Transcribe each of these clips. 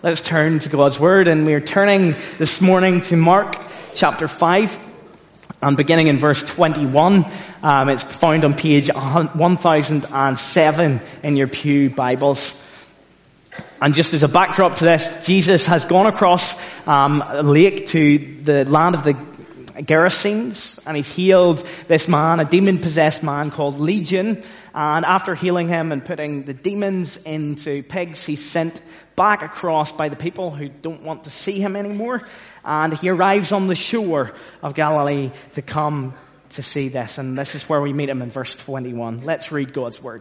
Let's turn to God's Word, and we're turning this morning to Mark chapter 5, and beginning in verse 21. It's found on page 1007 in your pew Bibles. And just as a backdrop to this, Jesus has gone across a lake to the land of the Gerasenes, and he's healed this man, a demon-possessed man called Legion. And after healing him and putting the demons into pigs, he's sent back across by the people who don't want to see him anymore. And he arrives on the shore of Galilee to come to see this. And this is where we meet him in verse 21. Let's read God's Word.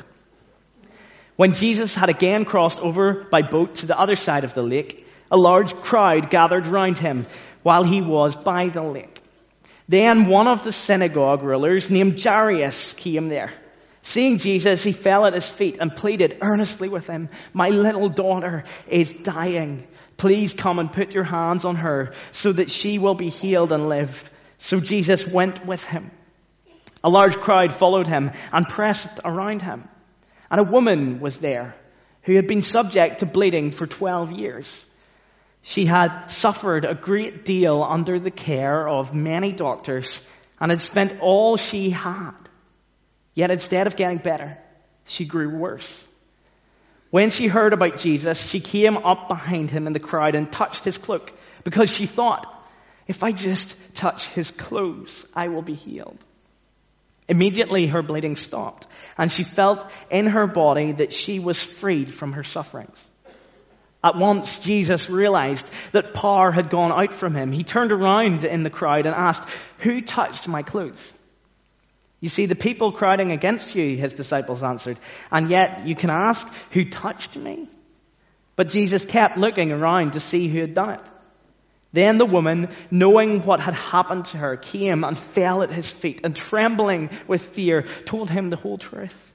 When Jesus had again crossed over by boat to the other side of the lake, a large crowd gathered round him while he was by the lake. Then one of the synagogue rulers named Jairus came there. Seeing Jesus, he fell at his feet and pleaded earnestly with him, "My little daughter is dying. Please come and put your hands on her so that she will be healed and live." So Jesus went with him. A large crowd followed him and pressed around him. And a woman was there who had been subject to bleeding for 12 years. She had suffered a great deal under the care of many doctors and had spent all she had. Yet instead of getting better, she grew worse. When she heard about Jesus, she came up behind him in the crowd and touched his cloak, because she thought, "If I just touch his clothes, I will be healed." Immediately her bleeding stopped, and she felt in her body that she was freed from her sufferings. At once Jesus realized that power had gone out from him. He turned around in the crowd and asked, "Who touched my clothes?" "You see the people crowding against you," his disciples answered, "and yet you can ask, 'Who touched me?'" But Jesus kept looking around to see who had done it. Then the woman, knowing what had happened to her, came and fell at his feet, and trembling with fear, told him the whole truth.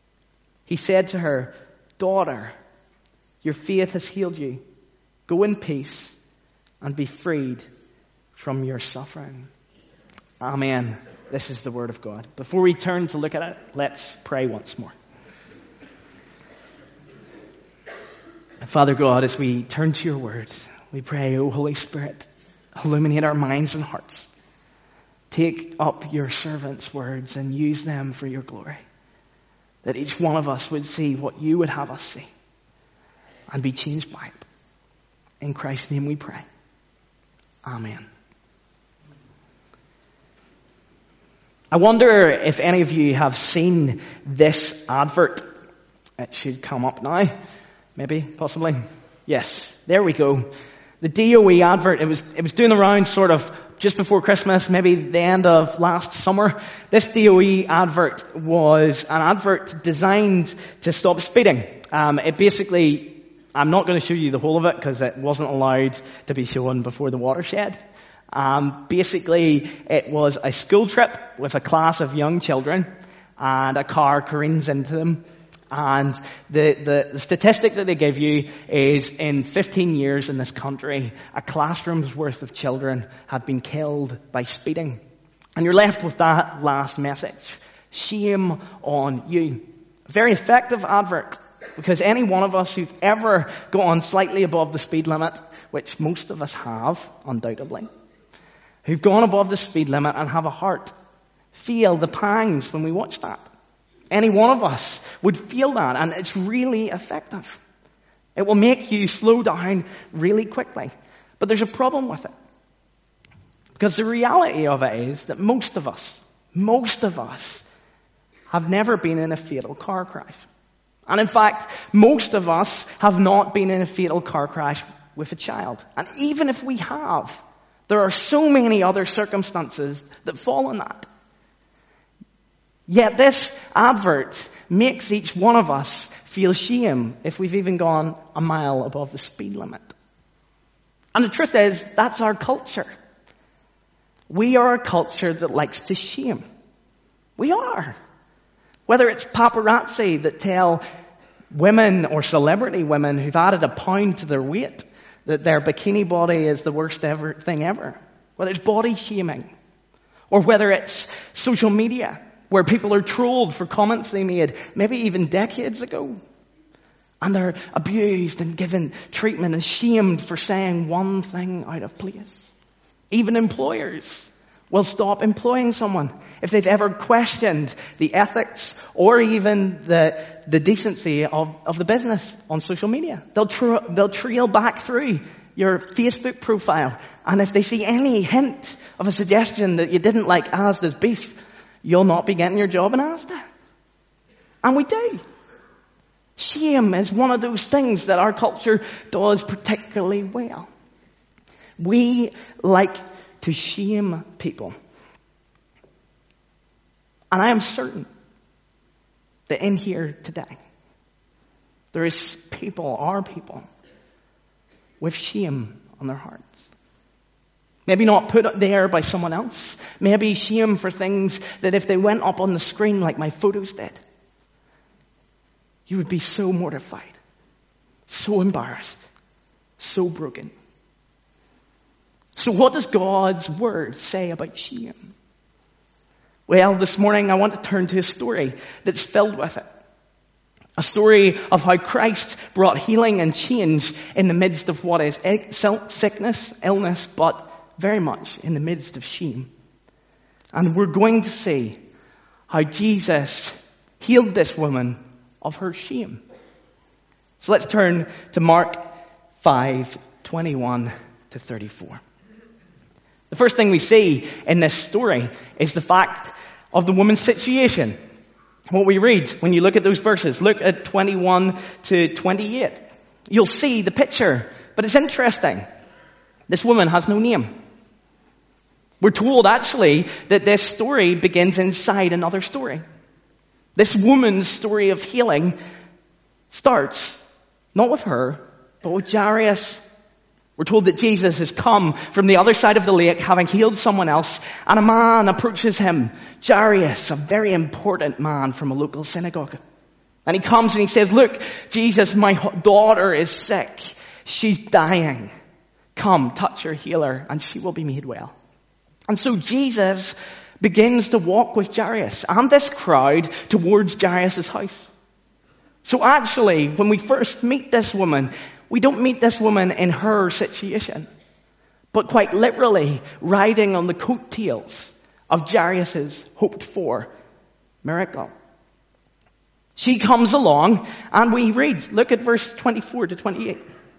He said to her, "Daughter, your faith has healed you. Go in peace and be freed from your suffering." Amen. This is the Word of God. Before we turn to look at it, let's pray once more. Father God, as we turn to your Word, we pray, O Holy Spirit, illuminate our minds and hearts. Take up your servants' words and use them for your glory, that each one of us would see what you would have us see and be changed by it. In Christ's name we pray. Amen. I wonder if any of you have seen this advert. It should come up now. Maybe, possibly. Yes, there we go. The DOE advert, it was doing the rounds sort of just before Christmas, maybe the end of last summer. This DOE advert was an advert designed to stop speeding. It basically, I'm not going to show you the whole of it because it wasn't allowed to be shown before the watershed. Basically, it was a school trip with a class of young children, and a car careens into them. And the statistic that they give you is in 15 years in this country, a classroom's worth of children had been killed by speeding. And you're left with that last message. Shame on you. A very effective advert, because any one of us who've ever gone slightly above the speed limit, which most of us have, undoubtedly, who've gone above the speed limit and have a heart, feel the pangs when we watch that. Any one of us would feel that, and it's really effective. It will make you slow down really quickly. But there's a problem with it. Because the reality of it is that most of us have never been in a fatal car crash. And in fact, most of us have not been in a fatal car crash with a child. And even if we have, there are so many other circumstances that fall in that. Yet this advert makes each one of us feel shame if we've even gone a mile above the speed limit. And the truth is, that's our culture. We are a culture that likes to shame. We are. Whether it's paparazzi that tell women or celebrity women who've added a pound to their weight that their bikini body is the worst thing ever. Whether it's body shaming. Or whether it's social media, where people are trolled for comments they made maybe even decades ago. And they're abused and given treatment and shamed for saying one thing out of place. Even employers will stop employing someone if they've ever questioned the ethics or even the decency of the business on social media. They'll trail back through your Facebook profile, and if they see any hint of a suggestion that you didn't like Asda's beef, you'll not be getting your job in Asda. And we do. Shame is one of those things that our culture does particularly well. We like to shame people. And I am certain that in here today, there is people, our people, with shame on their hearts. Maybe not put up there by someone else. Maybe shame for things that if they went up on the screen like my photos did, you would be so mortified, so embarrassed, so broken. So what does God's word say about shame? Well, this morning I want to turn to a story that's filled with it. A story of how Christ brought healing and change in the midst of what is sickness, illness, but very much in the midst of shame. And we're going to see how Jesus healed this woman of her shame. So let's turn to Mark 5:21 to 34. The first thing we see in this story is the fact of the woman's situation. What we read when you look at those verses, look at 21 to 28. You'll see the picture, but it's interesting. This woman has no name. We're told actually that this story begins inside another story. This woman's story of healing starts not with her, but with Jairus. We're told that Jesus has come from the other side of the lake, having healed someone else, and a man approaches him, Jairus, a very important man from a local synagogue. And he comes and he says, look, Jesus, my daughter is sick. She's dying. Come, touch her, heal her, and she will be made well. And so Jesus begins to walk with Jairus and this crowd towards Jairus' house. So actually, when we first meet this woman, we don't meet this woman in her situation, but quite literally riding on the coattails of Jairus' hoped-for miracle. She comes along and we read, look at verse 24 to 28.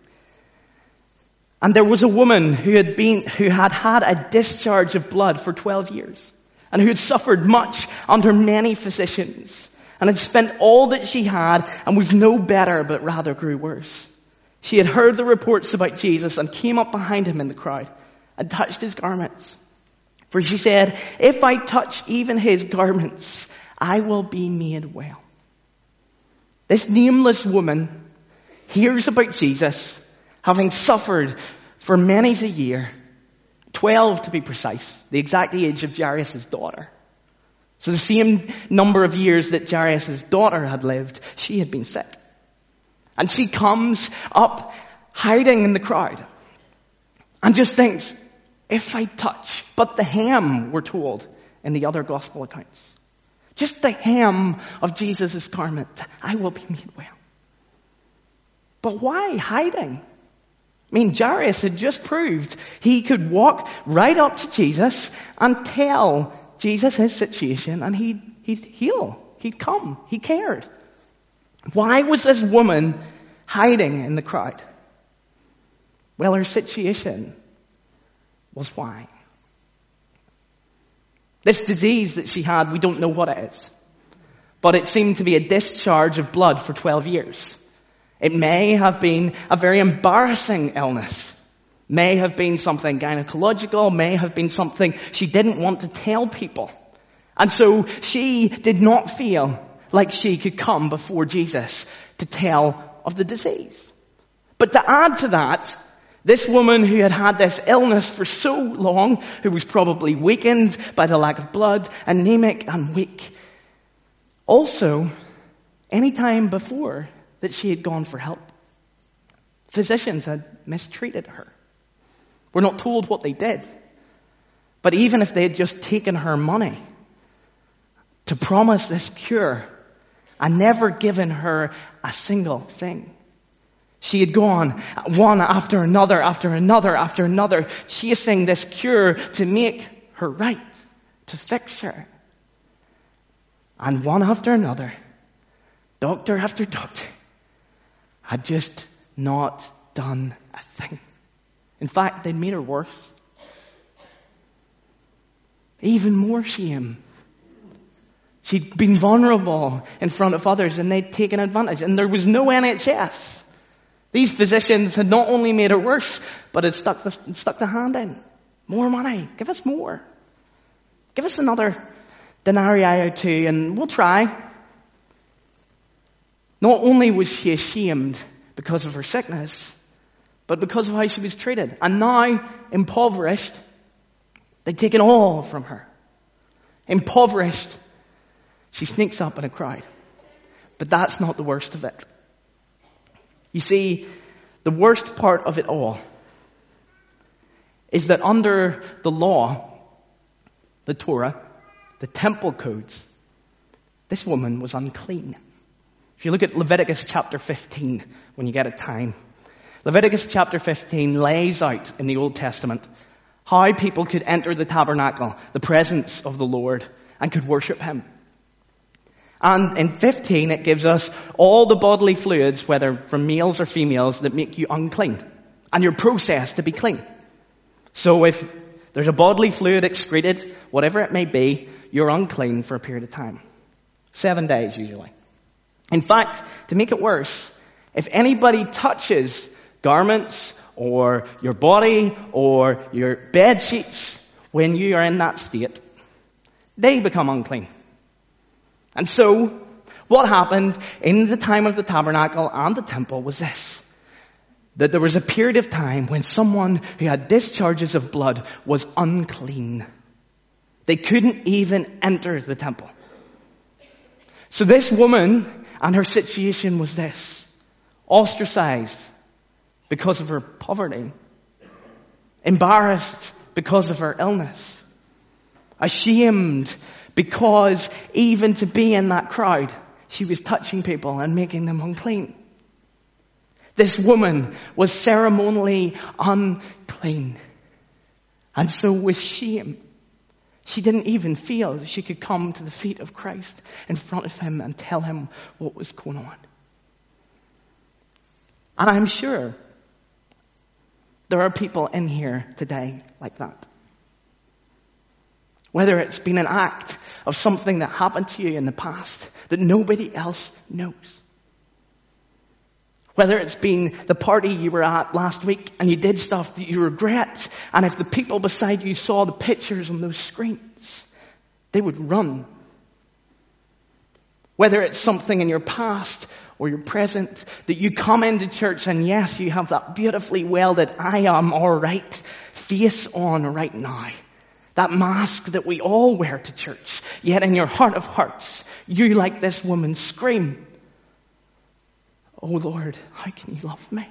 And there was a woman who had had a discharge of blood for 12 years and who had suffered much under many physicians and had spent all that she had and was no better but rather grew worse. She had heard the reports about Jesus and came up behind him in the crowd and touched his garments. For she said, if I touch even his garments, I will be made well. This nameless woman hears about Jesus, having suffered for many a year, 12 to be precise, the exact age of Jairus' daughter. So the same number of years that Jairus' daughter had lived, she had been sick. And she comes up hiding in the crowd and just thinks, if I touch but the hem, we're told in the other gospel accounts, just the hem of Jesus' garment, I will be made well. But why hiding? I mean, Jairus had just proved he could walk right up to Jesus and tell Jesus his situation, and he'd heal. He'd come. He cared. Why was this woman hiding in the crowd? Well, her situation was why. This disease that she had, we don't know what it is. But it seemed to be a discharge of blood for 12 years. It may have been a very embarrassing illness. May have been something gynecological, may have been something she didn't want to tell people. And so she did not feel like she could come before Jesus to tell of the disease. But to add to that, this woman who had had this illness for so long, who was probably weakened by the lack of blood, anemic and weak, also, any time before that she had gone for help, physicians had mistreated her. We're not told what they did. But even if they had just taken her money to promise this cure and never given her a single thing. She had gone one after another, after another, after another, chasing this cure to make her right, to fix her. And one after another, doctor after doctor, had just not done a thing. In fact, they'd made her worse. Even more shame. She'd been vulnerable in front of others and they'd taken advantage. And there was no NHS. These physicians had not only made it worse, but had stuck the hand in. More money. Give us more. Give us another denarii or two and we'll try. Not only was she ashamed because of her sickness, but because of how she was treated. And now, impoverished, they'd taken all from her. Impoverished, she sneaks up in a crowd. But that's not the worst of it. You see, the worst part of it all is that under the law, the Torah, the temple codes, this woman was unclean. If you look at Leviticus chapter 15, when you get a time, Leviticus chapter 15 lays out in the Old Testament how people could enter the tabernacle, the presence of the Lord, and could worship Him. And in 15, it gives us all the bodily fluids, whether from males or females, that make you unclean. And you're processed to be clean. So if there's a bodily fluid excreted, whatever it may be, you're unclean for a period of time. 7 days usually. In fact, to make it worse, if anybody touches garments or your body or your bed sheets when you are in that state, they become unclean. And so, what happened in the time of the tabernacle and the temple was this. That there was a period of time when someone who had discharges of blood was unclean. They couldn't even enter the temple. So this woman and her situation was this. Ostracized because of her poverty. Embarrassed because of her illness. Ashamed because even to be in that crowd, she was touching people and making them unclean. This woman was ceremonially unclean. And so with shame, she didn't even feel she could come to the feet of Christ in front of Him and tell Him what was going on. And I'm sure there are people in here today like that. Whether it's been an act of something that happened to you in the past that nobody else knows. Whether it's been the party you were at last week and you did stuff that you regret, and if the people beside you saw the pictures on those screens, they would run. Whether it's something in your past or your present that you come into church and yes, you have that beautifully welded I am alright face on right now. That mask that we all wear to church. Yet in your heart of hearts, you like this woman scream, "Oh Lord, how can you love me?"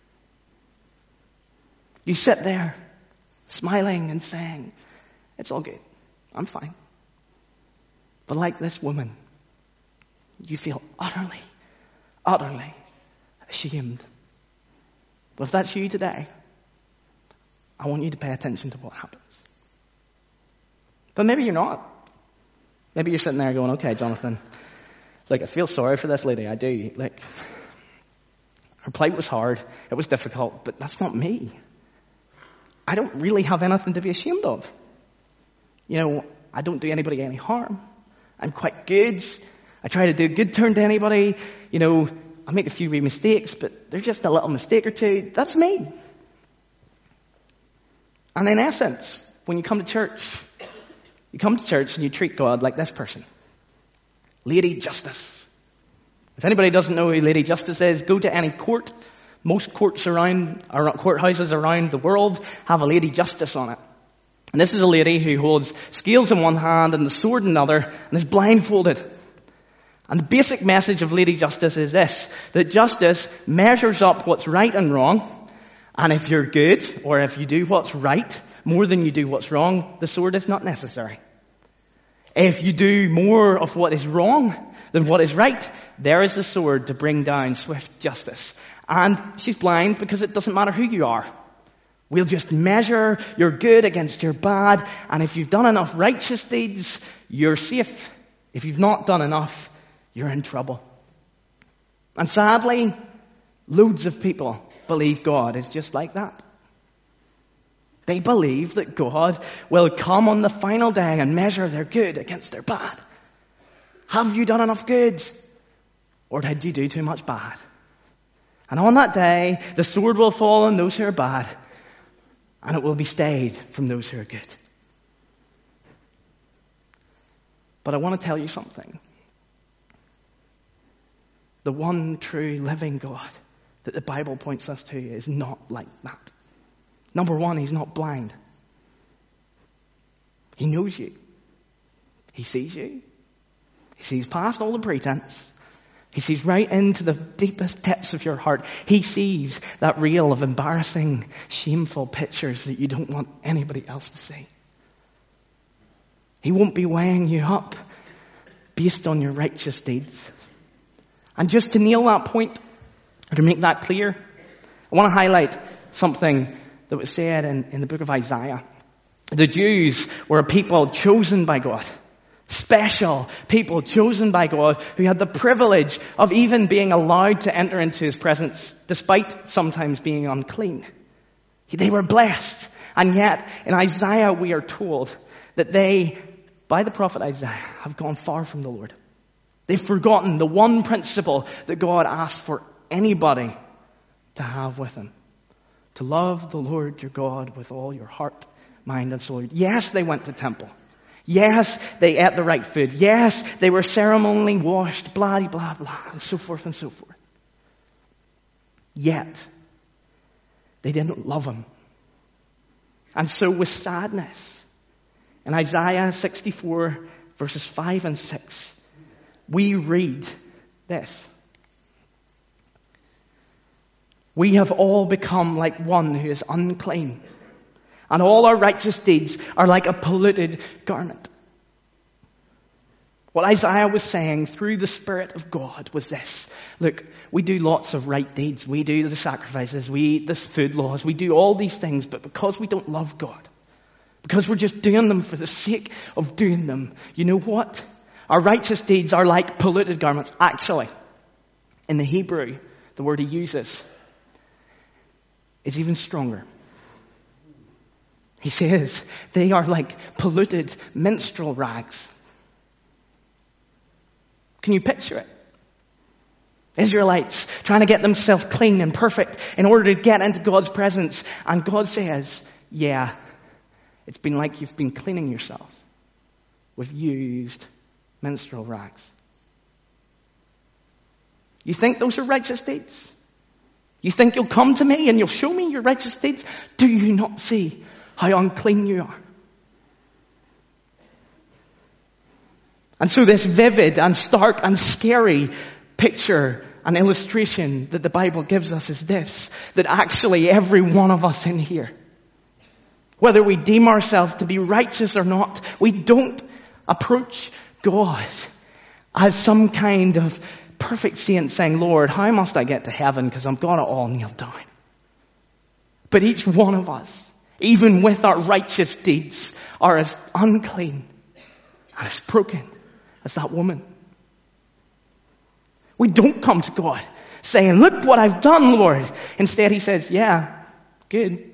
You sit there smiling and saying, "It's all good. I'm fine." But like this woman, you feel utterly, utterly ashamed. But if that's you today, I want you to pay attention to what happens. But maybe you're not. Maybe you're sitting there going, "Okay, Jonathan, I feel sorry for this lady. I do. Her plight was hard. It was difficult, but that's not me. I don't really have anything to be ashamed of. I don't do anybody any harm. I'm quite good. I try to do a good turn to anybody. I make a few wee mistakes, but they're just a little mistake or two. That's me." And in essence, when you come to church and you treat God like this person. Lady Justice. If anybody doesn't know who Lady Justice is, go to any court. Most courthouses around the world have a Lady Justice on it. And this is a lady who holds scales in one hand and the sword in another and is blindfolded. And the basic message of Lady Justice is this, that justice measures up what's right and wrong. And if you're good, or if you do what's right more than you do what's wrong, the sword is not necessary. If you do more of what is wrong than what is right, there is the sword to bring down swift justice. And she's blind because it doesn't matter who you are. We'll just measure your good against your bad, and if you've done enough righteous deeds, you're safe. If you've not done enough, you're in trouble. And sadly, loads of people believe God is just like that. They believe that God will come on the final day and measure their good against their bad. Have you done enough good? Or did you do too much bad? And on that day, the sword will fall on those who are bad, and it will be stayed from those who are good. But I want to tell you something. The one true living God that the Bible points us to is not like that. Number one, he's not blind. He knows you. He sees you. He sees past all the pretense. He sees right into the deepest depths of your heart. He sees that reel of embarrassing, shameful pictures that you don't want anybody else to see. He won't be weighing you up based on your righteous deeds. And just to nail that point, or to make that clear, I want to highlight something that was said in the book of Isaiah. The Jews were a people chosen by God. Special people chosen by God who had the privilege of even being allowed to enter into his presence despite sometimes being unclean. They were blessed. And yet in Isaiah we are told that they, by the prophet Isaiah, have gone far from the Lord. They've forgotten the one principle that God asked for anybody to have with him. To love the Lord your God with all your heart, mind and soul. Yes, they went to temple. Yes, they ate the right food. Yes, they were ceremonially washed, blah, blah, blah, and so forth and so forth. Yet, they didn't love him. And so with sadness, in Isaiah 64, verses 5 and 6, we read this. We have all become like one who is unclean, and all our righteous deeds are like a polluted garment. What Isaiah was saying through the Spirit of God was this. Look, we do lots of right deeds. We do the sacrifices. We eat the food laws. We do all these things. But because we don't love God, because we're just doing them for the sake of doing them, you know what? Our righteous deeds are like polluted garments. Actually, in the Hebrew, the word he uses is even stronger. He says they are like polluted menstrual rags. Can you picture it? Israelites trying to get themselves clean and perfect in order to get into God's presence. And God says, yeah, it's been like you've been cleaning yourself with used menstrual rags. You think those are righteous deeds? You think you'll come to me and you'll show me your righteous deeds? Do you not see how unclean you are? And so this vivid and stark and scary picture and illustration that the Bible gives us is this, that actually every one of us in here, whether we deem ourselves to be righteous or not, we don't approach God as some kind of perfect saint saying, Lord, how must I get to heaven because I've got it all nailed down? But each one of us, even with our righteous deeds, are as unclean and as broken as that woman. We don't come to God saying, look what I've done, Lord. Instead he says, yeah, good.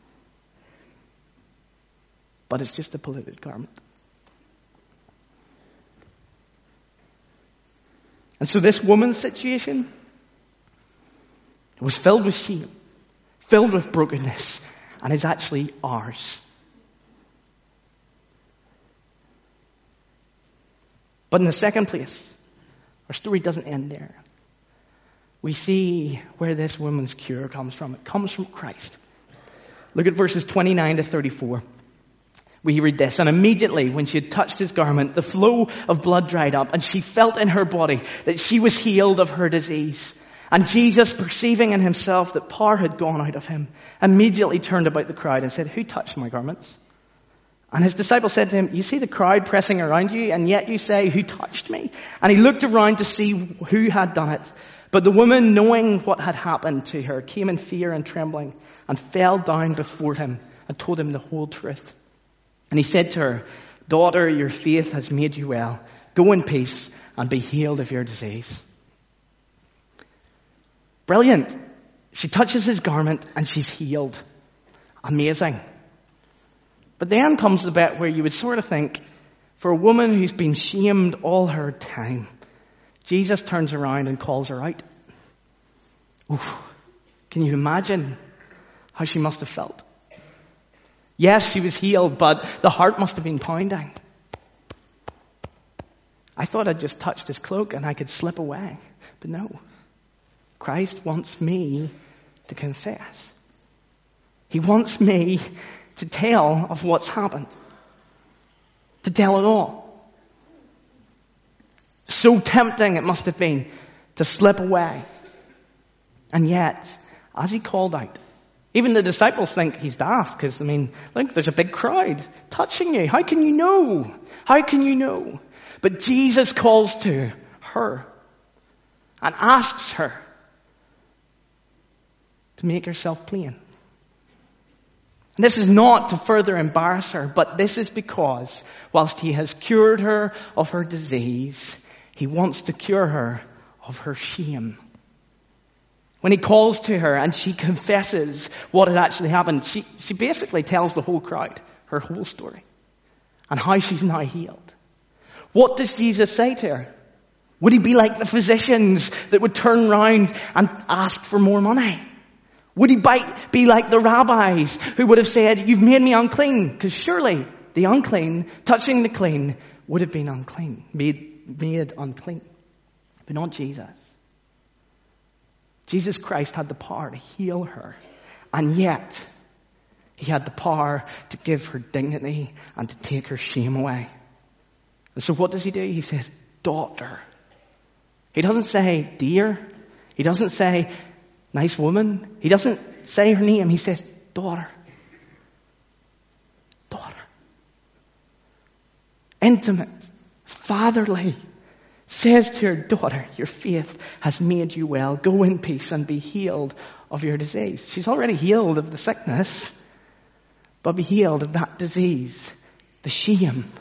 But it's just a polluted garment. And so this woman's situation was filled with shame, filled with brokenness, and is actually ours. But in the second place, our story doesn't end there. We see where this woman's cure comes from. It comes from Christ. Look at verses 29 to 34. We read this, and immediately when she had touched his garment, the flow of blood dried up, and she felt in her body that she was healed of her disease. And Jesus, perceiving in himself that power had gone out of him, immediately turned about the crowd and said, who touched my garments? And his disciples said to him, you see the crowd pressing around you, and yet you say, who touched me? And he looked around to see who had done it. But the woman, knowing what had happened to her, came in fear and trembling and fell down before him and told him the whole truth. And he said to her, daughter, your faith has made you well. Go in peace and be healed of your disease. Brilliant. She touches his garment and she's healed. Amazing. But then comes the bit where you would sort of think, for a woman who's been shamed all her time, Jesus turns around and calls her out. Oof. Can you imagine how she must have felt? Yes, she was healed, but the heart must have been pounding. I thought I'd just touched his cloak and I could slip away. But no. Christ wants me to confess. He wants me to tell of what's happened. To tell it all. So tempting it must have been to slip away. And yet, as he called out, even the disciples think he's daft because, look, there's a big crowd touching you. How can you know? How can you know? But Jesus calls to her and asks her to make herself plain. And this is not to further embarrass her, but this is because whilst he has cured her of her disease, he wants to cure her of her shame. When he calls to her and she confesses what had actually happened, she basically tells the whole crowd her whole story and how she's now healed. What does Jesus say to her? Would he be like the physicians that would turn round and ask for more money? Would he be like the rabbis who would have said, you've made me unclean? Because surely the unclean, touching the clean, would have been unclean, made unclean. But not Jesus. Jesus Christ had the power to heal her. And yet, he had the power to give her dignity and to take her shame away. And so what does he do? He says, daughter. He doesn't say, dear. He doesn't say, nice woman. He doesn't say her name. He says, daughter. Daughter. Intimate. Fatherly. Says to her, daughter, your faith has made you well. Go in peace and be healed of your disease. She's already healed of the sickness, but be healed of that disease, the shame.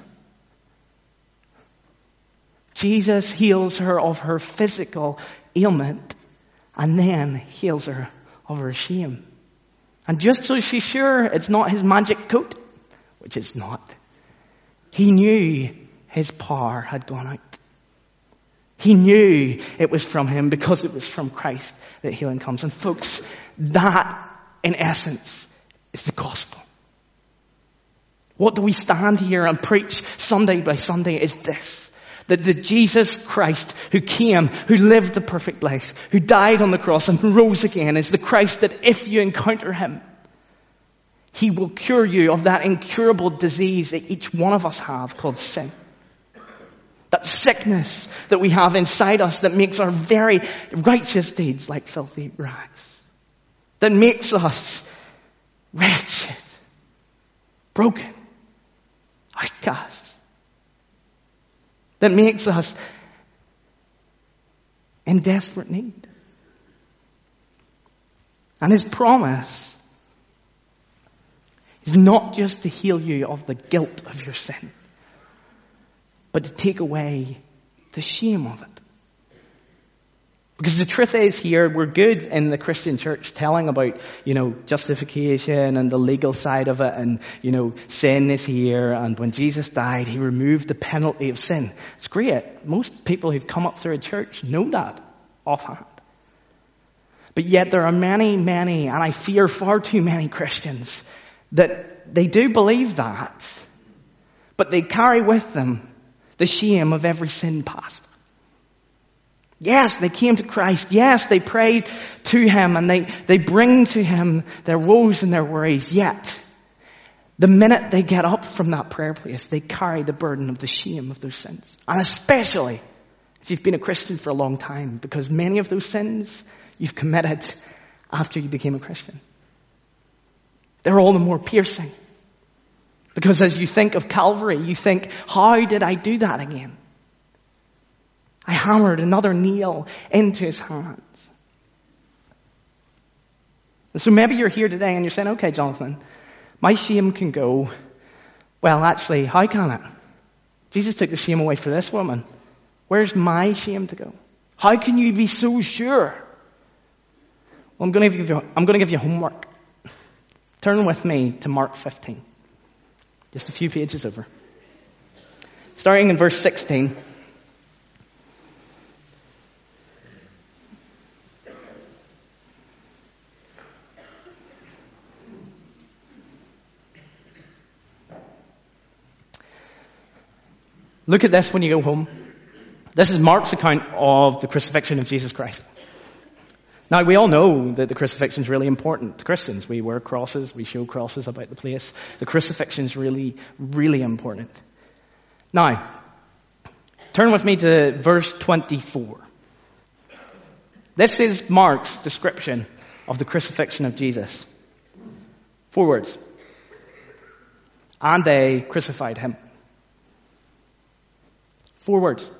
Jesus heals her of her physical ailment and then heals her of her shame. And just so she's sure it's not his magic coat, which it's not, he knew his power had gone out. He knew it was from him because it was from Christ that healing comes. And folks, that in essence is the gospel. What do we stand here and preach Sunday by Sunday is this. That the Jesus Christ who came, who lived the perfect life, who died on the cross and rose again is the Christ that if you encounter him, he will cure you of that incurable disease that each one of us have called sin. That sickness that we have inside us that makes our very righteous deeds like filthy rags. That makes us wretched, broken, outcast. That makes us in desperate need. And his promise is not just to heal you of the guilt of your sin, but to take away the shame of it. Because the truth is here, we're good in the Christian church telling about, justification and the legal side of it and, sin is here and when Jesus died, he removed the penalty of sin. It's great. Most people who've come up through a church know that offhand. But yet there are many, and I fear far too many Christians that they do believe that, but they carry with them the shame of every sin past. Yes, they came to Christ. Yes, they prayed to him and they bring to him their woes and their worries. Yet, the minute they get up from that prayer place, they carry the burden of the shame of their sins. And especially if you've been a Christian for a long time, because many of those sins you've committed after you became a Christian. They're all the more piercing. Because as you think of Calvary, you think, how did I do that again? I hammered another nail into his hands. And so maybe you're here today and you're saying, okay, Jonathan, my shame can go. Well, actually, how can it? Jesus took the shame away for this woman. Where's my shame to go? How can you be so sure? Well, I'm going to give you homework. Turn with me to Mark 15. Just a few pages over. Starting in verse 16. Look at this when you go home. This is Mark's account of the crucifixion of Jesus Christ. Now, we all know that the crucifixion is really important to Christians. We wear crosses, we show crosses about the place. The crucifixion is really, really important. Now, turn with me to verse 24. This is Mark's description of the crucifixion of Jesus. 4 words. And they crucified him. 4 words.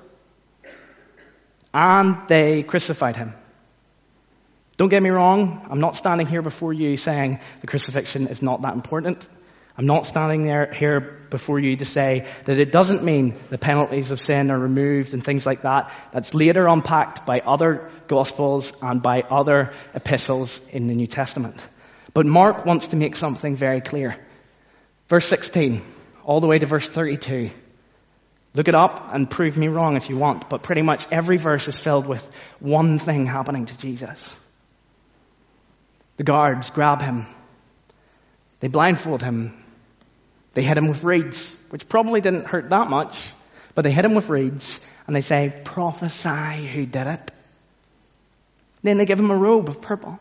And they crucified him. Don't get me wrong, I'm not standing here before you saying the crucifixion is not that important. I'm not standing here before you to say that it doesn't mean the penalties of sin are removed and things like that. That's later unpacked by other Gospels and by other epistles in the New Testament. But Mark wants to make something very clear. Verse 16, all the way to verse 32. Look it up and prove me wrong if you want, but pretty much every verse is filled with one thing happening to Jesus. The guards grab him. They blindfold him. They hit him with reeds, which probably didn't hurt that much, but they hit him with reeds and they say, prophesy who did it. Then they give him a robe of purple.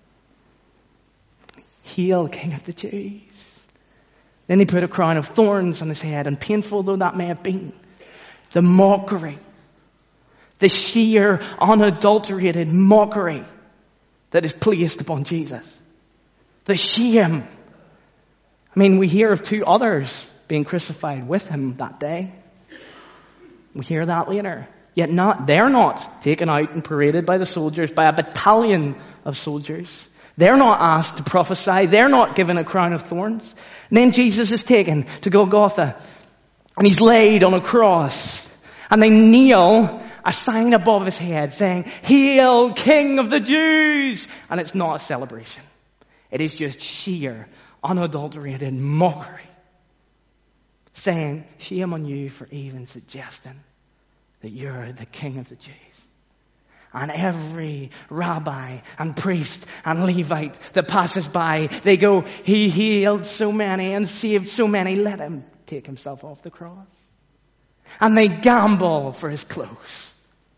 Hail, King of the Jews. Then they put a crown of thorns on his head, and painful though that may have been, the mockery, the sheer, unadulterated mockery that is placed upon Jesus. The shame. I mean, we hear of 2 others being crucified with him that day. We hear that later. Yet they're not taken out and paraded by the soldiers, by a battalion of soldiers. They're not asked to prophesy. They're not given a crown of thorns. And then Jesus is taken to Golgotha. And he's laid on a cross. And they nail a sign above his head saying, Hail, King of the Jews! And it's not a celebration. It is just sheer, unadulterated mockery. Saying, shame on you for even suggesting that you're the King of the Jews. And every rabbi and priest and Levite that passes by, they go, he healed so many and saved so many, let him take himself off the cross. And they gamble for his clothes.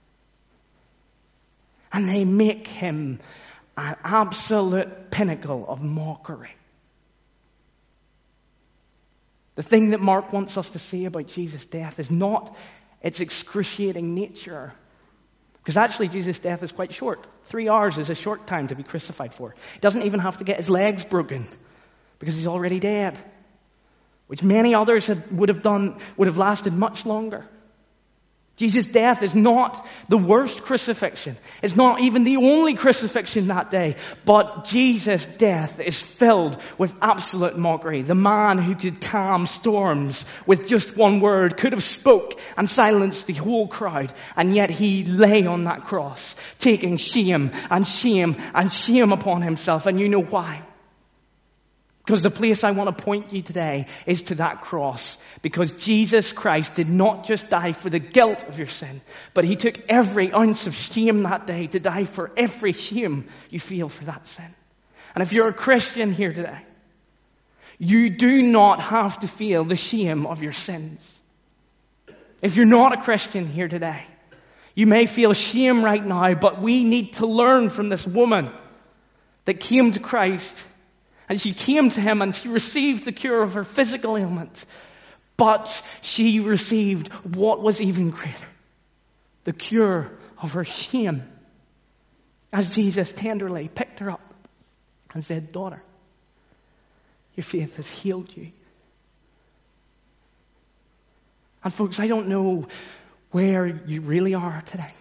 And they make him an absolute pinnacle of mockery. The thing that Mark wants us to say about Jesus' death is not its excruciating nature. Because actually Jesus' death is quite short. 3 hours is a short time to be crucified for. He doesn't even have to get his legs broken because he's already dead. Which many others would have lasted much longer. Jesus' death is not the worst crucifixion. It's not even the only crucifixion that day. But Jesus' death is filled with absolute mockery. The man who could calm storms with just one word could have spoke and silenced the whole crowd. And yet he lay on that cross, taking shame and shame and shame upon himself. And you know why? Because the place I want to point you today is to that cross. Because Jesus Christ did not just die for the guilt of your sin, but he took every ounce of shame that day to die for every shame you feel for that sin. And if you're a Christian here today, you do not have to feel the shame of your sins. If you're not a Christian here today, you may feel shame right now, but we need to learn from this woman that came to Christ. And she came to him and she received the cure of her physical ailment. But she received what was even greater. The cure of her shame. As Jesus tenderly picked her up and said, daughter, your faith has healed you. And folks, I don't know where you really are today.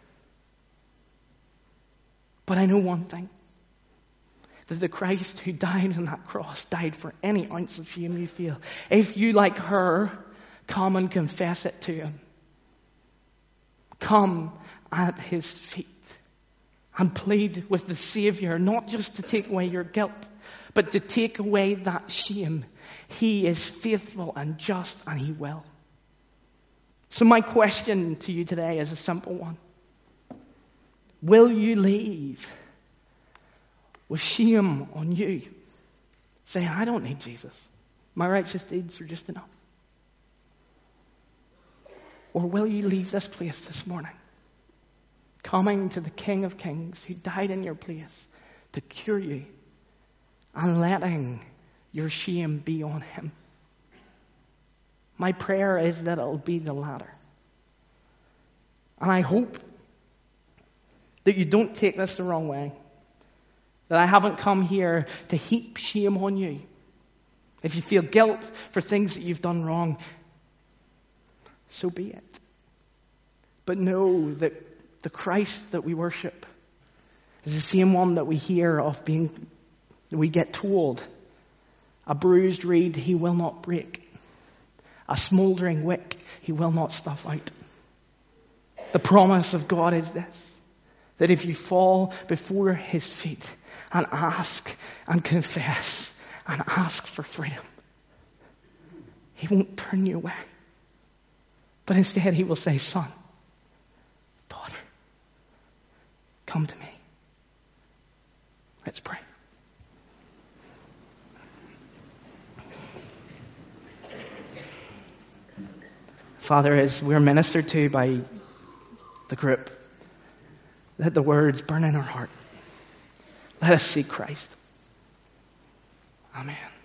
But I know one thing. That the Christ who died on that cross died for any ounce of shame you feel. If you, like her, come and confess it to him. Come at his feet and plead with the Savior, not just to take away your guilt, but to take away that shame. He is faithful and just, and he will. So my question to you today is a simple one. Will you leave with shame on you, saying, I don't need Jesus. My righteous deeds are just enough? Or will you leave this place this morning, coming to the King of Kings who died in your place to cure you and letting your shame be on him? My prayer is that it'll be the latter. And I hope that you don't take this the wrong way. That I haven't come here to heap shame on you. If you feel guilt for things that you've done wrong, so be it. But know that the Christ that we worship is the same one that we hear of being, we get told, a bruised reed he will not break. A smouldering wick he will not snuff out. The promise of God is this, that if you fall before his feet and ask and confess and ask for freedom, he won't turn you away. But instead he will say, son, daughter, come to me. Let's pray. Father, as we're ministered to by the group, let the words burn in our heart. Let us seek Christ. Amen.